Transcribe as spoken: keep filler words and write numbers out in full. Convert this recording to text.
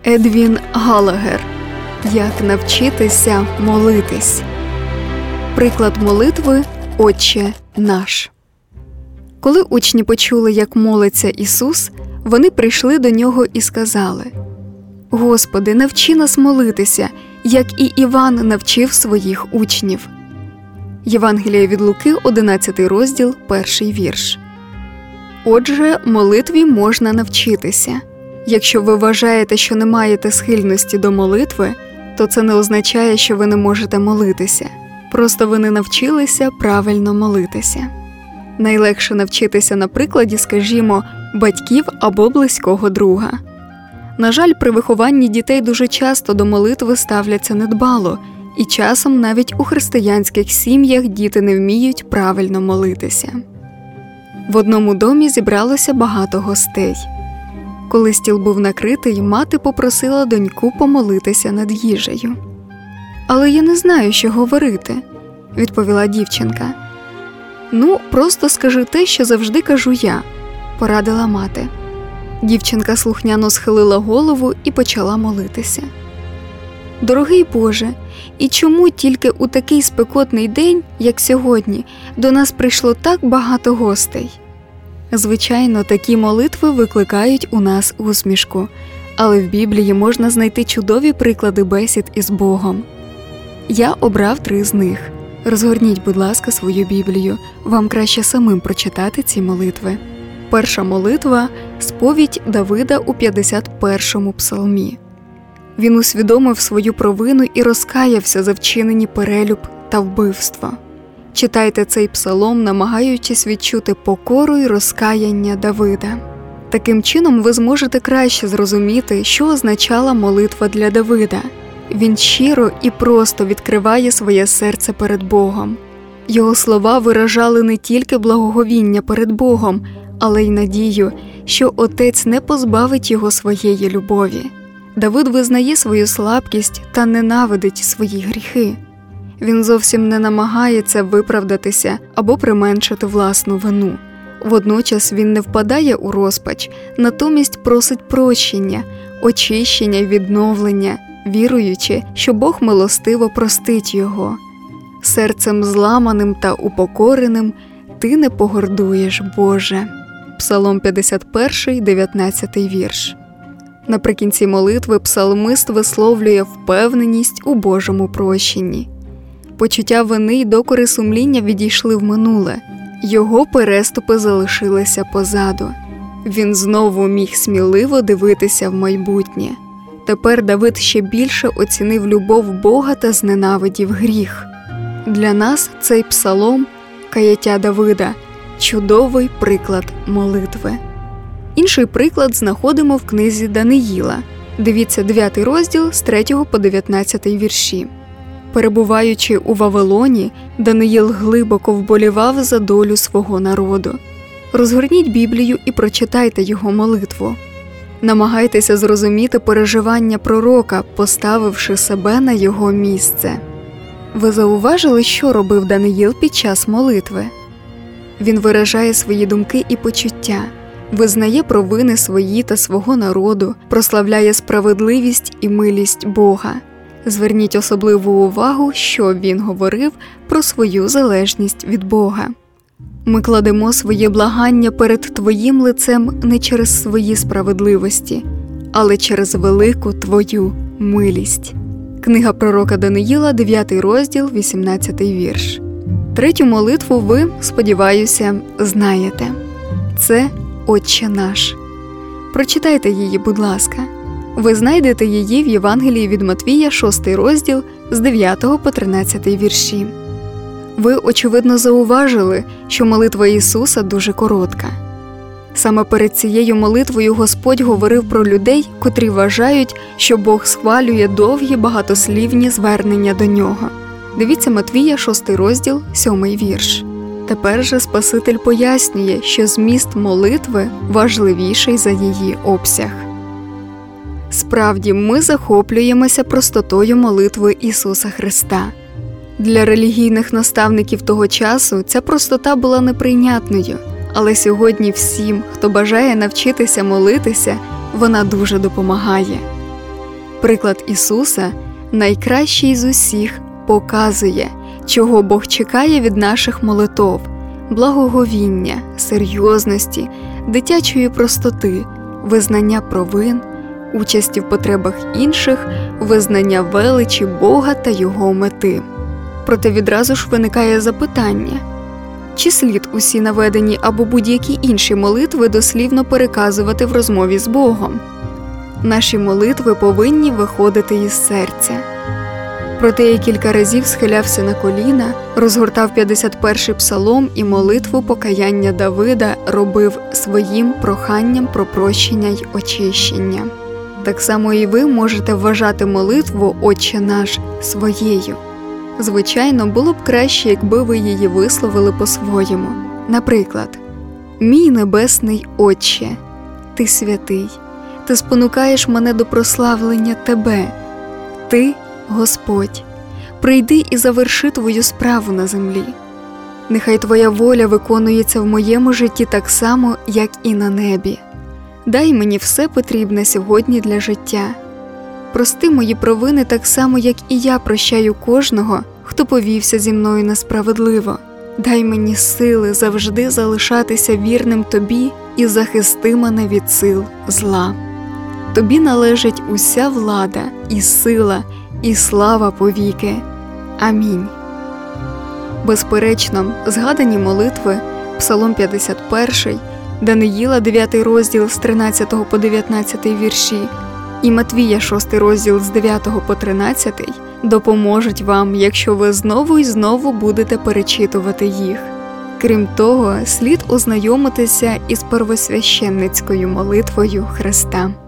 Едвін Галагер. Як навчитися молитись. Приклад молитви «Отче наш». Коли учні почули, як молиться Ісус, вони прийшли до Нього і сказали: «Господи, навчи нас молитися, як і Іван навчив своїх учнів». Євангеліє від Луки, одинадцятий розділ, перший вірш. Отже, молитві можна навчитися. Якщо ви вважаєте, що не маєте схильності до молитви, то це не означає, що ви не можете молитися. Просто ви не навчилися правильно молитися. Найлегше навчитися на прикладі, скажімо, батьків або близького друга. На жаль, при вихованні дітей дуже часто до молитви ставляться недбало, і часом навіть у християнських сім'ях діти не вміють правильно молитися. В одному домі зібралося багато гостей. Коли стіл був накритий, мати попросила доньку помолитися над їжею. «Але я не знаю, що говорити», – відповіла дівчинка. «Ну, просто скажи те, що завжди кажу я», – порадила мати. Дівчинка слухняно схилила голову і почала молитися. «Дорогий Боже, і чому тільки у такий спекотний день, як сьогодні, до нас прийшло так багато гостей?» Звичайно, такі молитви викликають у нас усмішку, але в Біблії можна знайти чудові приклади бесід із Богом. Я обрав три з них. Розгорніть, будь ласка, свою Біблію, вам краще самим прочитати ці молитви. Перша молитва – сповідь Давида у п'ятдесят першому псалмі. Він усвідомив свою провину і розкаявся за вчинені перелюб та вбивство. Читайте цей псалом, намагаючись відчути покору й розкаяння Давида. Таким чином ви зможете краще зрозуміти, що означала молитва для Давида. Він щиро і просто відкриває своє серце перед Богом. Його слова виражали не тільки благоговіння перед Богом, але й надію, що Отець не позбавить його своєї любові. Давид визнає свою слабкість та ненавидить свої гріхи. Він зовсім не намагається виправдатися або применшити власну вину. Водночас він не впадає у розпач, натомість просить прощення, очищення й відновлення, віруючи, що Бог милостиво простить його. «Серцем зламаним та упокореним ти не погордуєш, Боже». Псалом п'ятдесят перший, дев'ятнадцятий вірш. Наприкінці молитви псалмист висловлює впевненість у Божому прощенні. Почуття вини й докори сумління відійшли в минуле. Його переступи залишилися позаду. Він знову міг сміливо дивитися в майбутнє. Тепер Давид ще більше оцінив любов Бога та зненавидів гріх. Для нас цей псалом «Каяття Давида» – чудовий приклад молитви. Інший приклад знаходимо в книзі Даниїла. Дивіться дев'ятий розділ з третього по дев'ятнадцятий вірші. Перебуваючи у Вавилоні, Даниїл глибоко вболівав за долю свого народу. Розгорніть Біблію і прочитайте його молитву. Намагайтеся зрозуміти переживання пророка, поставивши себе на його місце. Ви зауважили, що робив Даниїл під час молитви? Він виражає свої думки і почуття, визнає провини свої та свого народу, прославляє справедливість і милість Бога. Зверніть особливу увагу, що він говорив про свою залежність від Бога. Ми кладемо своє благання перед Твоїм лицем не через свої справедливості, але через велику Твою милість. Книга пророка Даниїла, дев'ятий розділ, вісімнадцятий вірш. Третю молитву ви, сподіваюся, знаєте. Це «Отче наш». Прочитайте її, будь ласка. Ви знайдете її в Євангелії від Матвія, шостий розділ, з дев'ятого по тринадцятий вірші. Ви, очевидно, зауважили, що молитва Ісуса дуже коротка. Саме перед цією молитвою Господь говорив про людей, котрі вважають, що Бог схвалює довгі багатослівні звернення до Нього. Дивіться Матвія, шостий розділ, сьомий вірш. Тепер же Спаситель пояснює, що зміст молитви важливіший за її обсяг. Справді, ми захоплюємося простотою молитви Ісуса Христа. Для релігійних наставників того часу ця простота була неприйнятною, але сьогодні всім, хто бажає навчитися молитися, вона дуже допомагає. Приклад Ісуса, найкращий з усіх, показує, чого Бог чекає від наших молитов – благоговіння, серйозності, дитячої простоти, визнання провин, участі в потребах інших, визнання величі Бога та Його мети. Проте відразу ж виникає запитання – чи слід усі наведені або будь-які інші молитви дослівно переказувати в розмові з Богом? Наші молитви повинні виходити із серця. Проте я кілька разів схилявся на коліна, розгортав п'ятдесят перший псалом і молитву покаяння Давида робив своїм проханням про прощення й очищення. Так само і ви можете вважати молитву «Отче наш» своєю. Звичайно, було б краще, якби ви її висловили по-своєму. Наприклад, «Мій небесний Отче, Ти святий, Ти спонукаєш мене до прославлення Тебе. Ти, Господь, прийди і заверши Твою справу на землі. Нехай Твоя воля виконується в моєму житті так само, як і на небі. Дай мені все потрібне сьогодні для життя. Прости мої провини так само, як і я прощаю кожного, хто повівся зі мною несправедливо. Дай мені сили завжди залишатися вірним Тобі і захисти мене від сил зла. Тобі належить уся влада і сила, і слава повіки. Амінь». Безперечно, згадані молитви, Псалом п'ятдесят перший, Даниїла дев'ятий розділ з тринадцятого по дев'ятнадцятий вірші і Матвія шостий розділ з дев'ятого по тринадцятий допоможуть вам, якщо ви знову і знову будете перечитувати їх. Крім того, слід ознайомитися із первосвященницькою молитвою Христа.